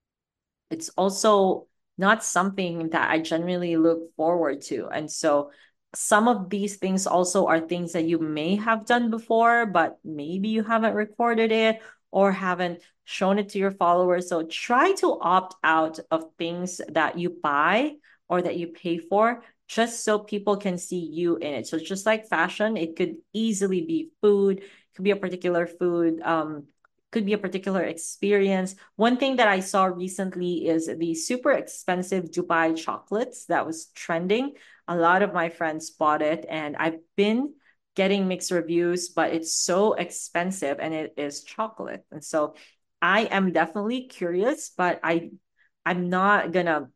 it's also not something that I genuinely look forward to. And so some of these things also are things that you may have done before, but maybe you haven't recorded it or haven't shown it to your followers. So try to opt out of things that you buy or that you pay for just so people can see you in it. So just like fashion, it could easily be food, it could be a particular food, could be a particular experience. One thing that I saw recently is the super expensive Dubai chocolates that was trending. A lot of my friends bought it, and I've been getting mixed reviews, but it's so expensive and it is chocolate. And so I am definitely curious, but I'm not gonna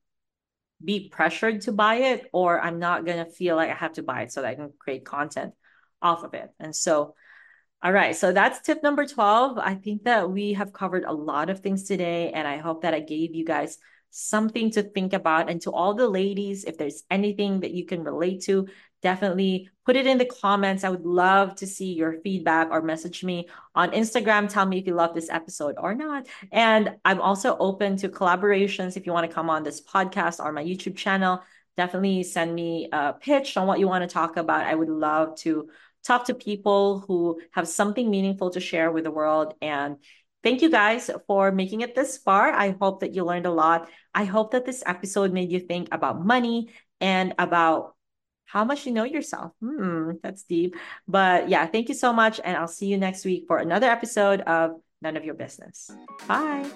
be pressured to buy it, or I'm not gonna feel like I have to buy it so that I can create content off of it. And so all right, so that's tip number 12. I think that we have covered a lot of things today, and I hope that I gave you guys something to think about. And to all the ladies, if there's anything that you can relate to, definitely put it in the comments. I would love to see your feedback, or message me on Instagram. Tell me if you love this episode or not. And I'm also open to collaborations. If you want to come on this podcast or my YouTube channel, definitely send me a pitch on what you want to talk about. I would love to talk to people who have something meaningful to share with the world. And thank you guys for making it this far. I hope that you learned a lot. I hope that this episode made you think about money and about how much you know yourself. That's deep. But yeah, thank you so much. And I'll see you next week for another episode of None of Your Business. Bye.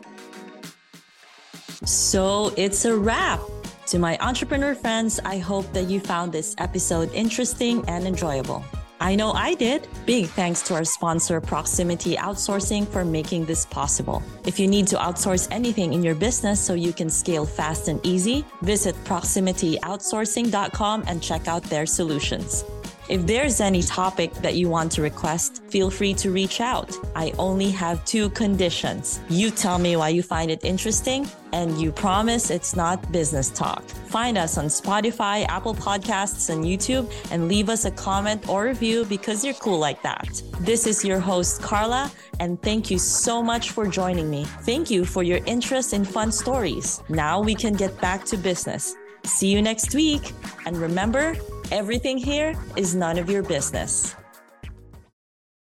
So it's a wrap. To my entrepreneur friends, I hope that you found this episode interesting and enjoyable. I know I did. Big thanks to our sponsor, Proximity Outsourcing, for making this possible. If you need to outsource anything in your business so you can scale fast and easy, visit proximityoutsourcing.com and check out their solutions. If there's any topic that you want to request, feel free to reach out. I only have 2 conditions. You tell me why you find it interesting, and you promise it's not business talk. Find us on Spotify, Apple Podcasts, and YouTube, and leave us a comment or review because you're cool like that. This is your host, Carla, and thank you so much for joining me. Thank you for your interest in fun stories. Now we can get back to business. See you next week. And remember, everything here is none of your business.